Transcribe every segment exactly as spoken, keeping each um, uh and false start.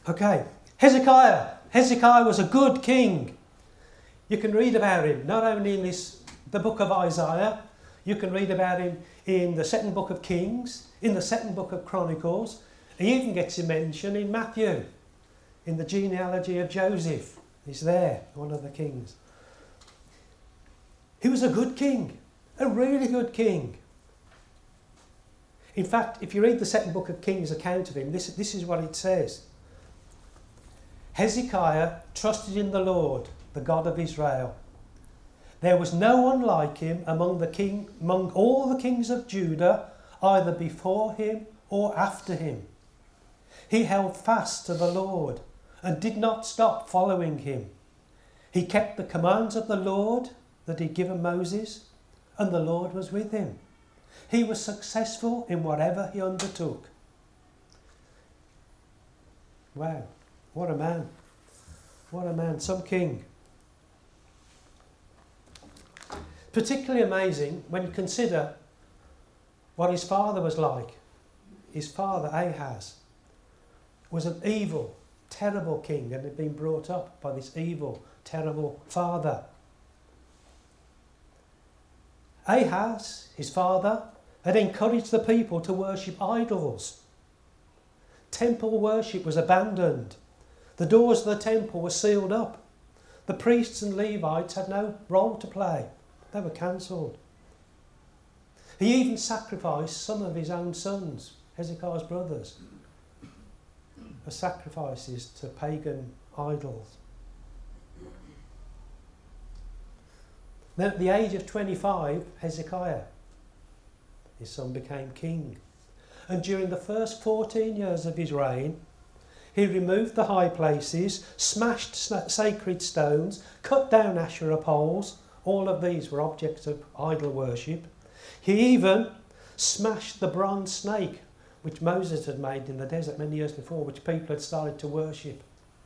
Okay, Hezekiah. Hezekiah was a good king. You can read about him not only in this, the book of Isaiah, you can read about him in the second book of Kings, in the second book of Chronicles. He even gets a mention in Matthew, in the genealogy of Joseph. He's there, one of the kings. He was a good king, a really good king. In fact, if you read the second book of Kings account of him, this, this is what it says. Hezekiah trusted in the Lord, the God of Israel. There was no one like him among the king, among all the kings of Judah, either before him or after him. He held fast to the Lord and did not stop following him. He kept the commands of the Lord that he'd given Moses, and the Lord was with him. He was successful in whatever he undertook. Wow, what a man. What a man, some king. Particularly amazing when you consider what his father was like. His father, Ahaz, was an evil, terrible king and had been brought up by this evil, terrible father. Ahaz, his father, had encouraged the people to worship idols. Temple worship was abandoned. The doors of the temple were sealed up. The priests and Levites had no role to play. They were cancelled. He even sacrificed some of his own sons, Hezekiah's brothers, as sacrifices to pagan idols. Then at the age of twenty-five, Hezekiah, his son, became king. And during the first fourteen years of his reign, he removed the high places, smashed sacred stones, cut down Asherah poles. All of these were objects of idol worship. He even smashed the bronze snake, which Moses had made in the desert many years before, which people had started to worship.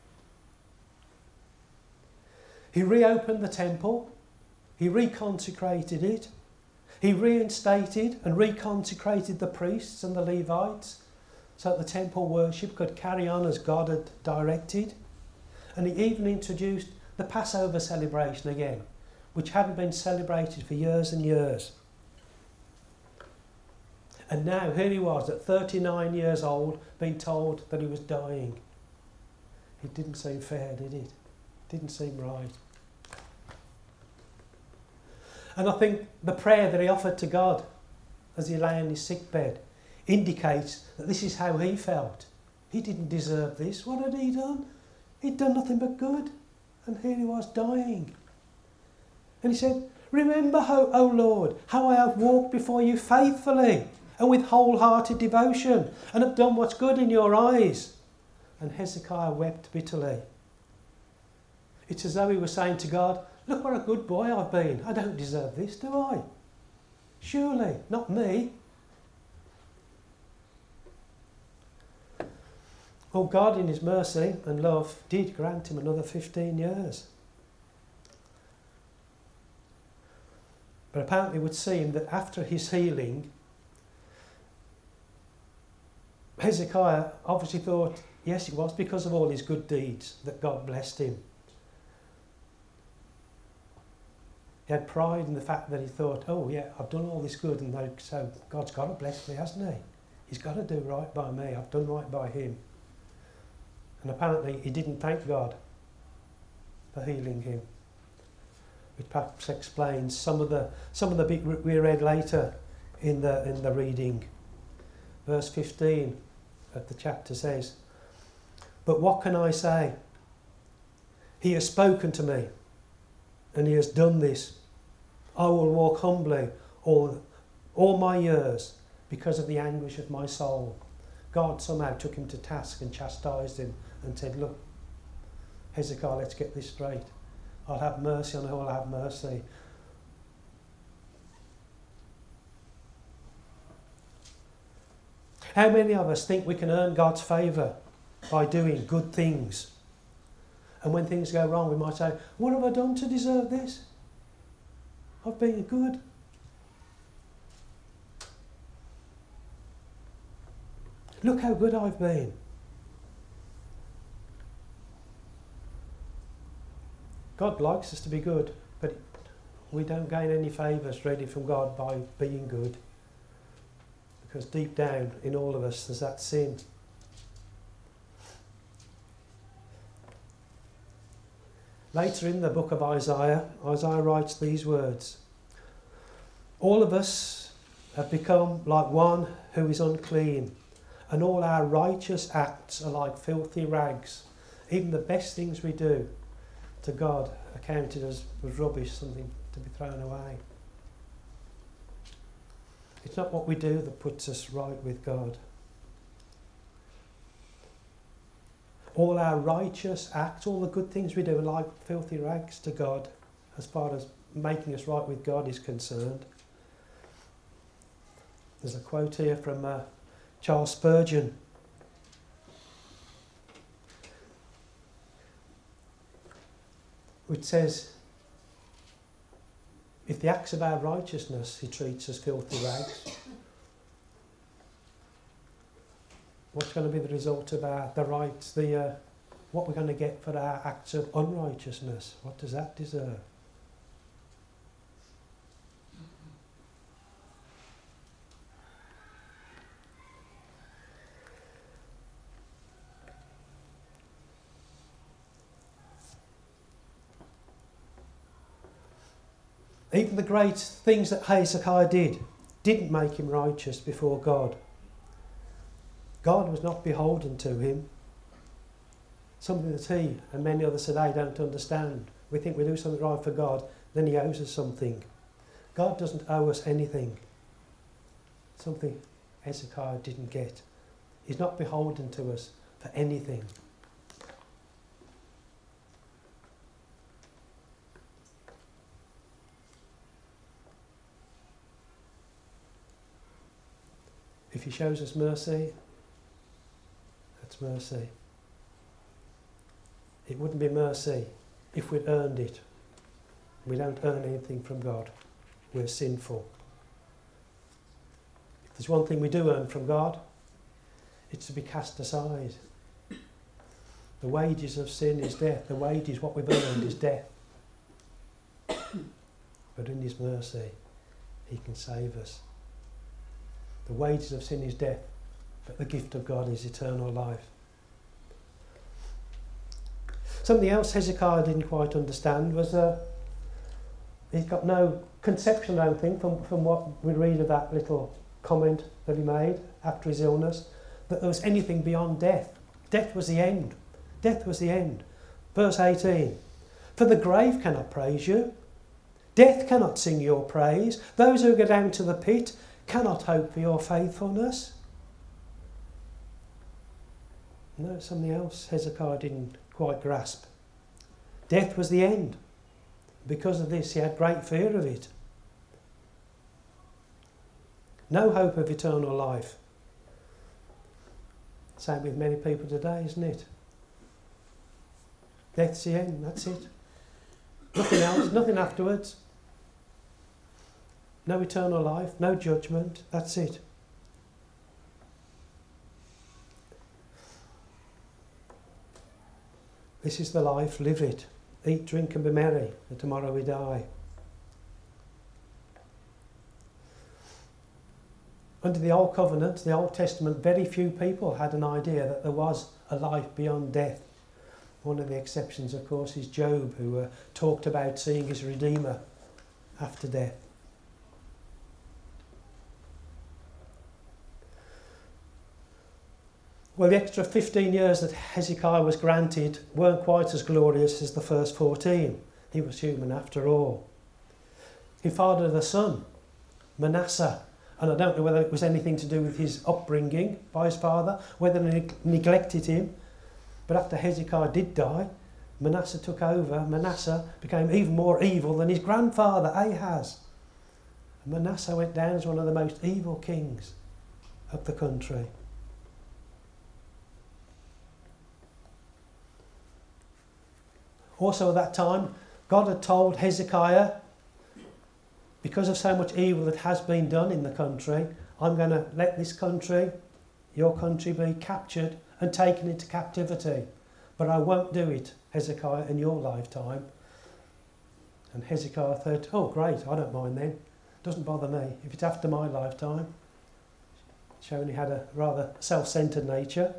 He reopened the temple. He reconsecrated it. He reinstated and reconsecrated the priests and the Levites so that the temple worship could carry on as God had directed. And he even introduced the Passover celebration again, which hadn't been celebrated for years and years. And now here he was at thirty-nine years old, being told that he was dying. It didn't seem fair, did it? Didn't seem right. And I think the prayer that he offered to God as he lay on his sickbed indicates that this is how he felt. He didn't deserve this. What had he done? He'd done nothing but good. And here he was dying. And he said, "Remember, how, O Lord, how I have walked before you faithfully and with wholehearted devotion and have done what's good in your eyes." And Hezekiah wept bitterly. It's as though he was saying to God, "Look what a good boy I've been. I don't deserve this, do I? Surely, not me." Well, God in his mercy and love did grant him another fifteen years. But apparently it would seem that after his healing, Hezekiah obviously thought, yes, it was because of all his good deeds that God blessed him. He had pride in the fact that he thought, oh yeah, I've done all this good, and so God's got to bless me, hasn't he? He's got to do right by me. I've done right by him. And apparently he didn't thank God for healing him, which perhaps explains some of the some of the bit we read later in the in the reading. Verse fifteen of the chapter says, "But what can I say? He has spoken to me, and he has done this. I will walk humbly all, all my years because of the anguish of my soul." God somehow took him to task and chastised him and said, "Look, Hezekiah, let's get this straight. I'll have mercy on who I'll have mercy." How many of us think we can earn God's favour by doing good things? And when things go wrong, we might say, "What have I done to deserve this? I've been good." Look how good I've been. God likes us to be good, but we don't gain any favours really from God by being good. Because deep down in all of us there's that sin. Later in the book of Isaiah, Isaiah writes these words: all of us have become like one who is unclean, and all our righteous acts are like filthy rags. Even the best things we do to God are counted as rubbish, something to be thrown away. It's not what we do that puts us right with God. All our righteous acts, all the good things we do are like filthy rags to God as far as making us right with God is concerned. There's a quote here from uh, Charles Spurgeon. Which says, if the acts of our righteousness he treats as filthy rags, what's going to be the result of our, the rights, the, uh, what we're going to get for our acts of unrighteousness? What does that deserve? Even the great things that Hezekiah did didn't make him righteous before God. God was not beholden to him. Something that he and many others today don't understand. We think we do something right for God, then he owes us something. God doesn't owe us anything. Something Hezekiah didn't get. He's not beholden to us for anything. If he shows us mercy, that's mercy. It wouldn't be mercy if we'd earned it. We don't earn anything from God. We're sinful. If there's one thing we do earn from God, it's to be cast aside. The wages of sin is death. The wages, what we've earned, is death. But in his mercy, he can save us. The wages of sin is death, but the gift of God is eternal life. Something else Hezekiah didn't quite understand was uh, he's got no conception, I don't think, from, from what we read of that little comment that he made after his illness, that there was anything beyond death. Death was the end. Death was the end. Verse eighteen, for the grave cannot praise you. Death cannot sing your praise. Those who go down to the pit cannot hope for your faithfulness. No, something else Hezekiah didn't quite grasp. Death was the end. Because of this, he had great fear of it. No hope of eternal life. Same with many people today, isn't it? Death's the end, that's it. Nothing else, nothing afterwards. No eternal life, no judgment, that's it. This is the life, live it. Eat, drink and be merry, and tomorrow we die. Under the Old Covenant, the Old Testament, very few people had an idea that there was a life beyond death. One of the exceptions, of course, is Job, who uh, talked about seeing his Redeemer after death. Well, the extra fifteen years that Hezekiah was granted weren't quite as glorious as the first fourteen. He was human after all. He fathered a son, Manasseh, and I don't know whether it was anything to do with his upbringing by his father, whether he neglected him. But after Hezekiah did die, Manasseh took over. Manasseh became even more evil than his grandfather, Ahaz. And Manasseh went down as one of the most evil kings of the country. Also at that time, God had told Hezekiah, because of so much evil that has been done in the country, I'm going to let this country, your country, be captured and taken into captivity. But I won't do it, Hezekiah, in your lifetime. And Hezekiah thought, oh great, I don't mind then. Doesn't bother me. If it's after my lifetime. Showing he had a rather self-centered nature.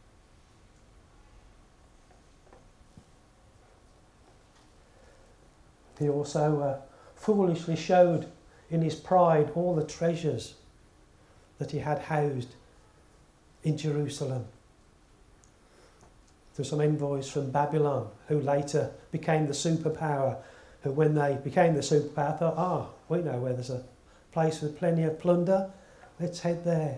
He also uh, foolishly showed in his pride all the treasures that he had housed in Jerusalem. There were some envoys from Babylon who later became the superpower, who when they became the superpower thought, ah, we know where there's a place with plenty of plunder, let's head there.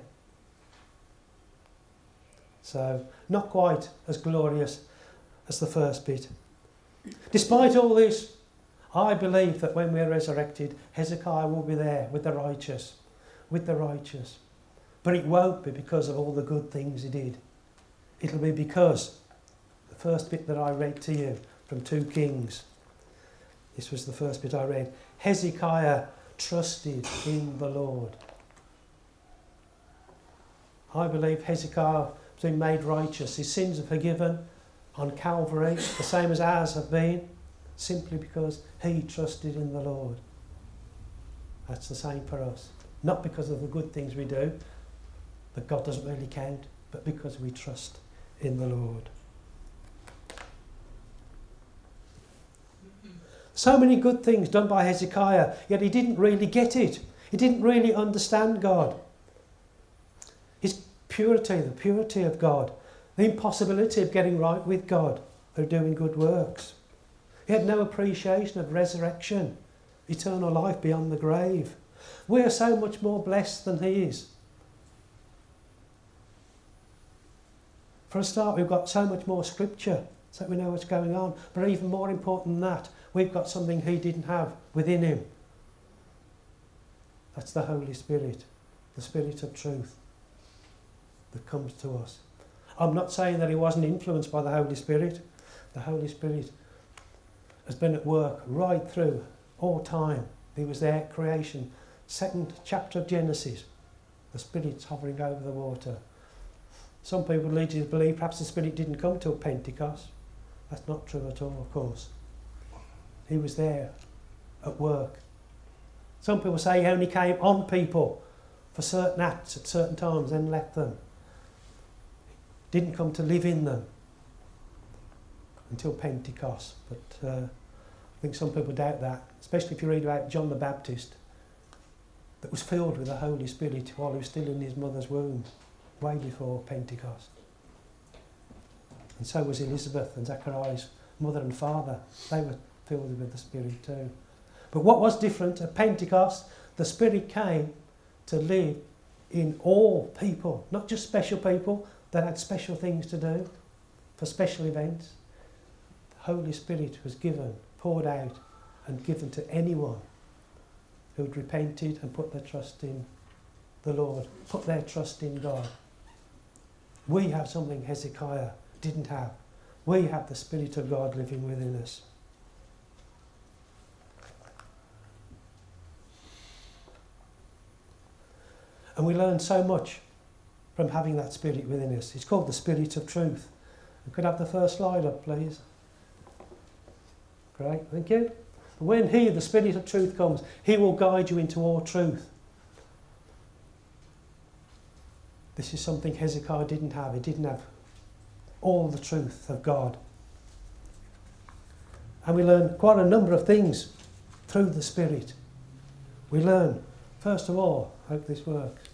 So, not quite as glorious as the first bit. Despite all this, I believe that when we're resurrected, Hezekiah will be there with the righteous, with the righteous. But it won't be because of all the good things he did. It'll be because, the first bit that I read to you from two Kings, this was the first bit I read, Hezekiah trusted in the Lord. I believe Hezekiah has been made righteous. His sins are forgiven on Calvary, the same as ours have been, simply because he trusted in the Lord. That's the same for us. Not because of the good things we do, that God doesn't really count, but because we trust in the Lord. So many good things done by Hezekiah, yet he didn't really get it. He didn't really understand God. His purity, the purity of God, the impossibility of getting right with God through doing good works. He had no appreciation of resurrection, eternal life beyond the grave. We are so much more blessed than he is. For a start, we've got so much more scripture, so we know what's going on. But even more important than that, we've got something he didn't have within him. That's the Holy Spirit, the Spirit of truth that comes to us. I'm not saying that he wasn't influenced by the Holy Spirit. The Holy Spirit has been at work right through all time. He was there at creation. Second chapter of Genesis. The Spirit's hovering over the water. Some people lead you to believe perhaps the Spirit didn't come till Pentecost. That's not true at all, of course. He was there at work. Some people say he only came on people for certain acts at certain times, then left them. Didn't come to live in them until Pentecost. But uh, I think some people doubt that, especially if you read about John the Baptist, that was filled with the Holy Spirit while he was still in his mother's womb, way before Pentecost. And so was Elizabeth and Zachariah's mother and father. They were filled with the Spirit too. But what was different at Pentecost, the Spirit came to live in all people, not just special people that had special things to do for special events. The Holy Spirit was given, poured out and given to anyone who had repented and put their trust in the Lord, put their trust in God. We have something Hezekiah didn't have. We have the Spirit of God living within us. And we learn so much from having that Spirit within us. It's called the Spirit of Truth. We could have the first slide up, please. Great, thank you. When he, the Spirit of Truth, comes, he will guide you into all truth. This is something Hezekiah didn't have. He didn't have all the truth of God. And we learn quite a number of things through the Spirit. We learn, first of all, I hope this works,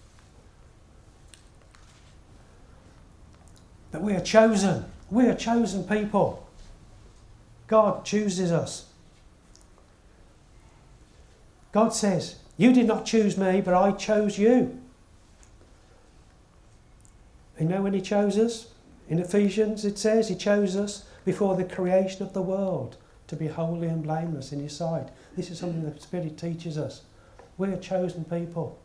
that we are chosen. We are chosen people. God chooses us. God says, you did not choose me, but I chose you. You know when he chose us? In Ephesians it says he chose us before the creation of the world to be holy and blameless in his sight. This is something the Spirit teaches us. We're chosen people.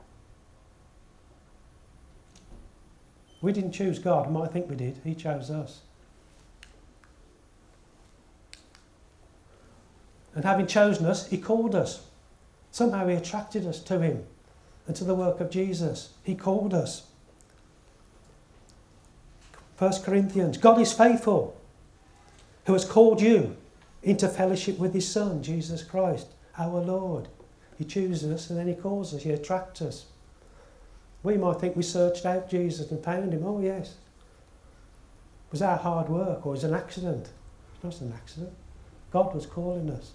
We didn't choose God. We might think we did. He chose us. And having chosen us, he called us. Somehow he attracted us to him and to the work of Jesus. He called us. First Corinthians, God is faithful, who has called you into fellowship with his Son, Jesus Christ, our Lord. He chooses us and then he calls us, he attracts us. We might think we searched out Jesus and found him. Oh yes. Was that hard work or was it an accident? It wasn't an accident. God was calling us.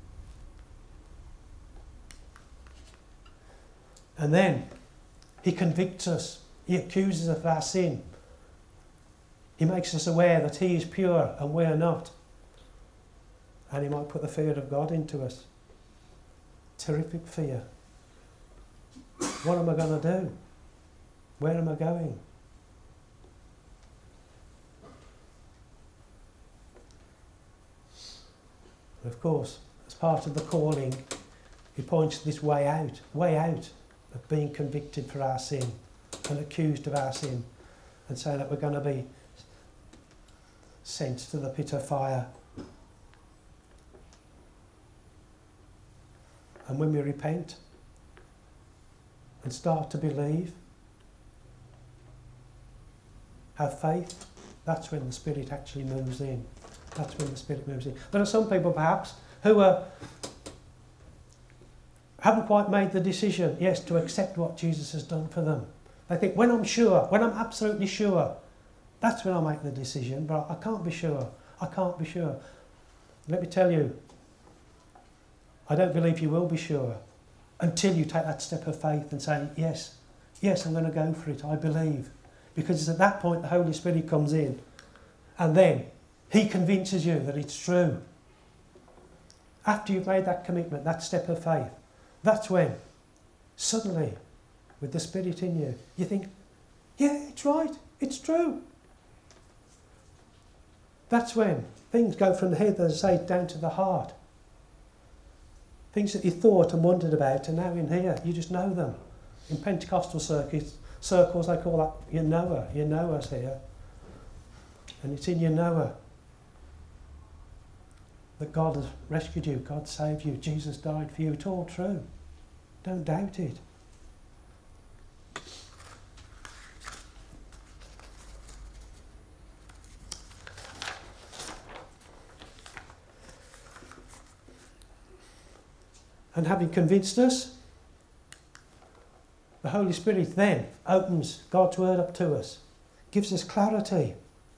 And then he convicts us. He accuses us of our sin. He makes us aware that he is pure and we are not. And he might put the fear of God into us. Terrific fear. What am I going to do? Where am I going? And of course, as part of the calling, he points to this way out, way out of being convicted for our sin and accused of our sin, and saying that we're going to be sent to the pit of fire. And when we repent and start to believe, have faith, that's when the Spirit actually moves in. That's when the Spirit moves in. There are some people perhaps who are, haven't quite made the decision, yes, to accept what Jesus has done for them. They think, when I'm sure, when I'm absolutely sure, that's when I make the decision, but I can't be sure. I can't be sure. Let me tell you, I don't believe you will be sure until you take that step of faith and say, yes, yes, I'm going to go for it, I believe. Because it's at that point the Holy Spirit comes in and then he convinces you that it's true. After you've made that commitment, that step of faith, that's when suddenly, with the Spirit in you, you think, yeah, it's right, it's true. That's when things go from the head, as I say, down to the heart. Things that you thought and wondered about are now in here. You just know them. In Pentecostal circuits, circles, they call that your knower. Your knower's here. And it's in your knower that God has rescued you, God saved you, Jesus died for you. It's all true. Don't doubt it. And having convinced us, the Holy Spirit then opens God's word up to us, gives us clarity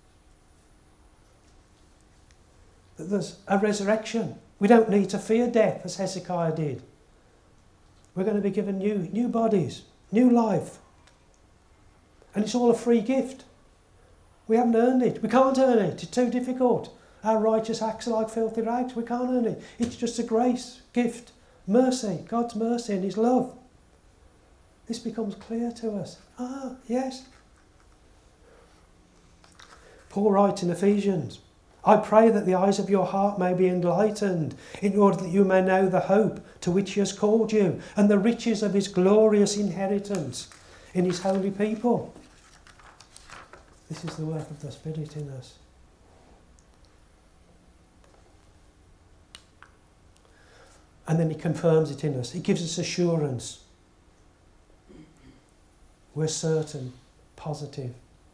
that there's a resurrection. We don't need to fear death as Hezekiah did. We're going to be given new, new bodies, new life. And it's all a free gift. We haven't earned it. We can't earn it. It's too difficult. Our righteous acts are like filthy rags. We can't earn it. It's just a grace, gift, mercy, God's mercy and his love. This becomes clear to us. Ah, yes. Paul writes in Ephesians, I pray that the eyes of your heart may be enlightened, in order that you may know the hope to which he has called you, and the riches of his glorious inheritance in his holy people. This is the work of the Spirit in us. And then he confirms it in us. He gives us assurance. We're certain, positive.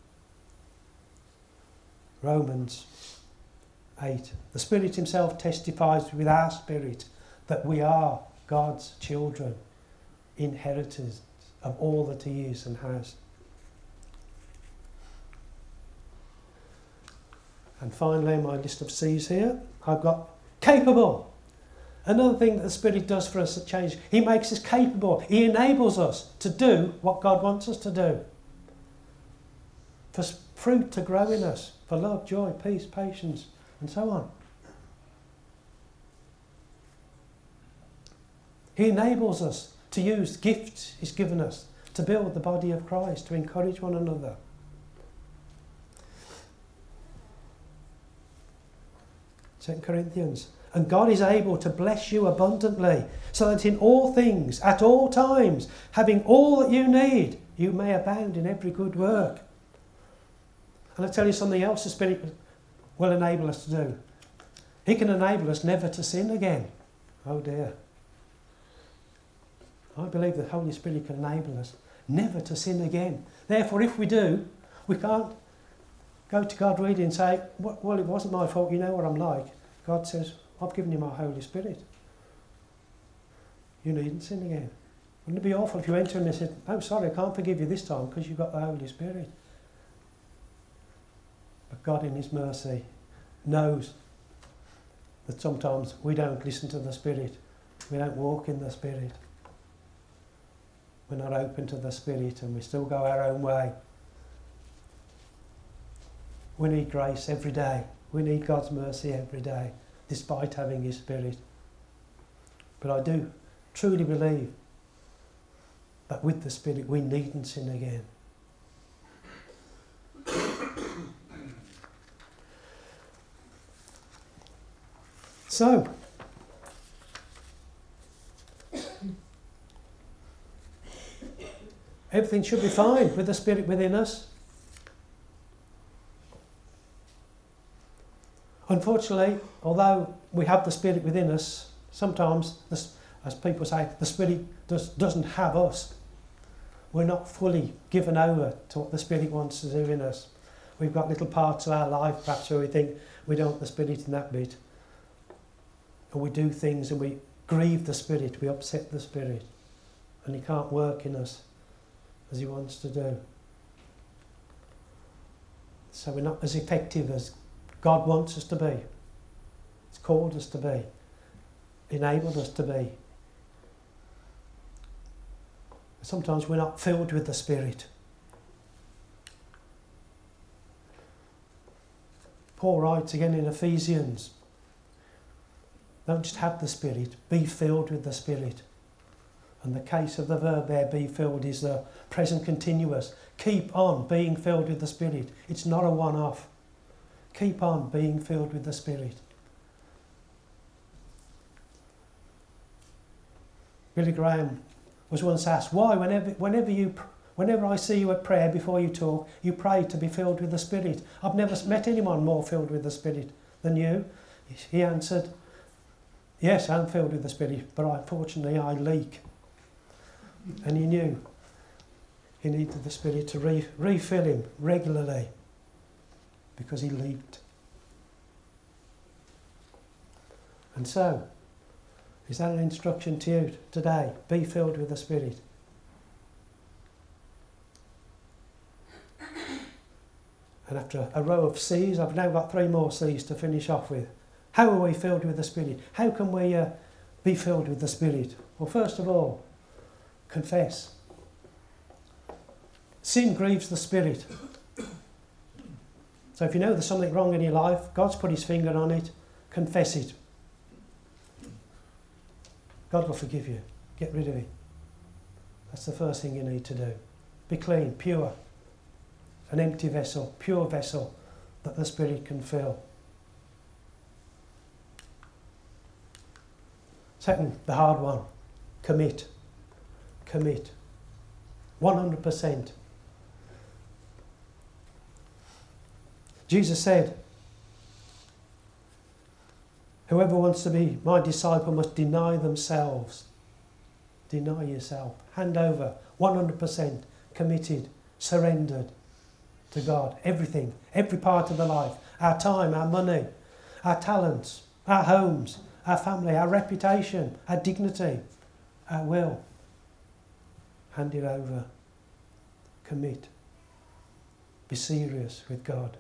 Romans eight. The Spirit himself testifies with our spirit that we are God's children, inheritors of all that he is and has. And finally, my list of C's here, I've got capable. Another thing that the Spirit does for us at Change, he makes us capable. He enables us to do what God wants us to do. For fruit to grow in us, for love, joy, peace, patience, and so on. He enables us to use gifts he's given us to build the body of Christ, to encourage one another. Second Corinthians. And God is able to bless you abundantly, so that in all things, at all times, having all that you need, you may abound in every good work. And I'll tell you something else the Spirit will enable us to do. He can enable us never to sin again. Oh dear. I believe the Holy Spirit can enable us never to sin again. Therefore, if we do, we can't go to God really and say, well, it wasn't my fault, you know what I'm like. God says, I've given you my Holy Spirit. You needn't sin again. Wouldn't it be awful if you went to him and said, oh, sorry, I can't forgive you this time because you've got the Holy Spirit. But God in his mercy knows that sometimes we don't listen to the Spirit. We don't walk in the Spirit. We're not open to the Spirit and we still go our own way. We need grace every day. We need God's mercy every day, despite having his Spirit. But I do truly believe that with the Spirit we needn't sin again. So, everything should be fine with the Spirit within us. Unfortunately, although we have the Spirit within us, sometimes, this, as people say, the Spirit does, doesn't have us. We're not fully given over to what the Spirit wants to do in us. We've got little parts of our life perhaps where we think we don't want the Spirit in that bit. And we do things and we grieve the Spirit, we upset the Spirit. And he can't work in us as he wants to do. So we're not as effective as God wants us to be. He's called us to be. Enabled us to be. Sometimes we're not filled with the Spirit. Paul writes again in Ephesians, don't just have the Spirit, be filled with the Spirit. And the case of the verb there, be filled, is the present continuous. Keep on being filled with the Spirit. It's not a one-off. Keep on being filled with the Spirit. Billy Graham was once asked, why whenever whenever you whenever I see you at prayer before you talk, you pray to be filled with the Spirit? I've never met anyone more filled with the Spirit than you. He answered, yes, I'm filled with the Spirit, but unfortunately I leak. And he knew he needed the Spirit to re- refill him regularly because he leaked. And so, is that an instruction to you today? Be filled with the Spirit. And after a row of C's, I've now got three more C's to finish off with. How are we filled with the Spirit? How can we uh, be filled with the Spirit? Well, first of all, confess. Sin grieves the Spirit. So if you know there's something wrong in your life, God's put his finger on it, confess it. God will forgive you. Get rid of it. That's the first thing you need to do. Be clean, pure. An empty vessel, pure vessel that the Spirit can fill. Second, the hard one. Commit. Commit. one hundred percent. Jesus said, whoever wants to be my disciple must deny themselves. Deny yourself. Hand over. one hundred percent committed, surrendered to God. Everything. Every part of the life. Our time, our money, our talents, our homes, our family, our reputation, our dignity, our will. Hand it over. Commit. Be serious with God.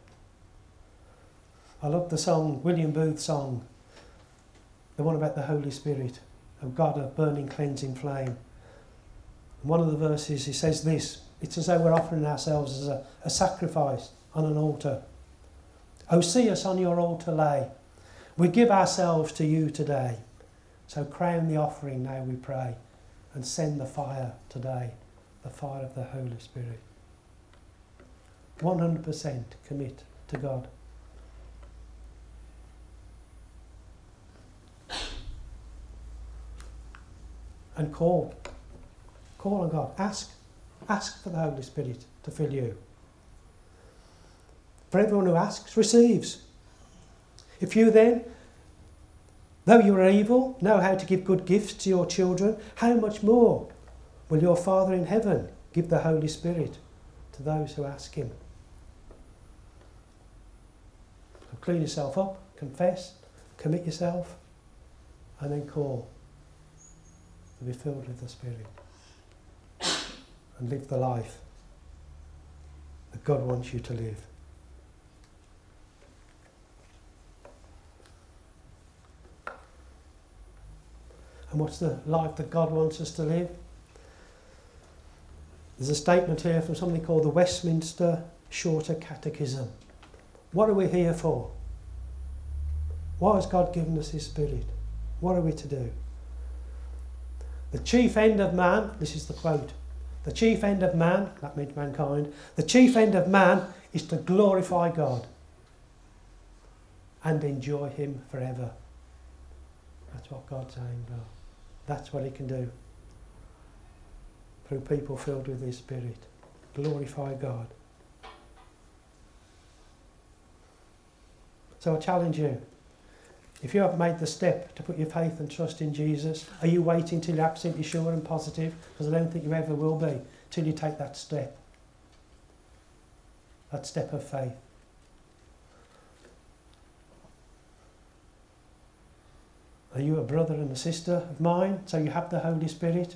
I love the song, William Booth's song, the one about the Holy Spirit, of God, a burning, cleansing flame. And one of the verses, he says this, it's as though we're offering ourselves as a, a sacrifice on an altar. Oh, see us on your altar lay. We give ourselves to you today. So crown the offering now, we pray, and send the fire today, the fire of the Holy Spirit. one hundred percent commit to God. And call. Call on God. Ask. Ask for the Holy Spirit to fill you. For everyone who asks, receives. If you then, though you are evil, know how to give good gifts to your children, how much more will your Father in heaven give the Holy Spirit to those who ask him? So clean yourself up, confess, commit yourself, and then call to be filled with the Spirit and live the life that God wants you to live. And what's the life that God wants us to live? There's a statement here from something called the Westminster Shorter Catechism. What are we here for? Why has God given us His Spirit? What are we to do? The chief end of man, this is the quote, the chief end of man, that means mankind, the chief end of man is to glorify God and enjoy Him forever. That's what God's aimed at. That's what He can do through people filled with His Spirit. Glorify God. So I challenge you, if you haven't made the step to put your faith and trust in Jesus, are you waiting till you're absolutely sure and positive? Because I don't think you ever will be till you take that step. That step of faith. Are you a brother and a sister of mine? So you have the Holy Spirit?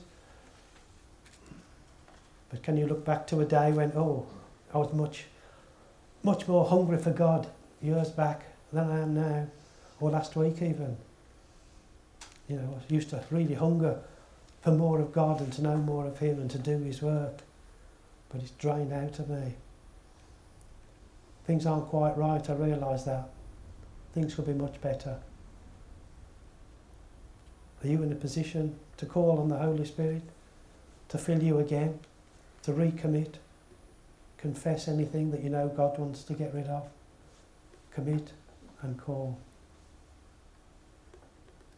But can you look back to a day when, oh, I was much, much more hungry for God years back than I am now? Or last week even. You know, I used to really hunger for more of God and to know more of Him and to do His work. But it's drained out of me. Things aren't quite right, I realise that. Things could be much better. Are you in a position to call on the Holy Spirit to fill you again, to recommit, confess anything that you know God wants to get rid of, commit and call?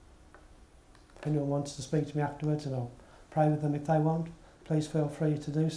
If anyone wants to speak to me afterwards, and I'll pray with them if they want, please feel free to do so.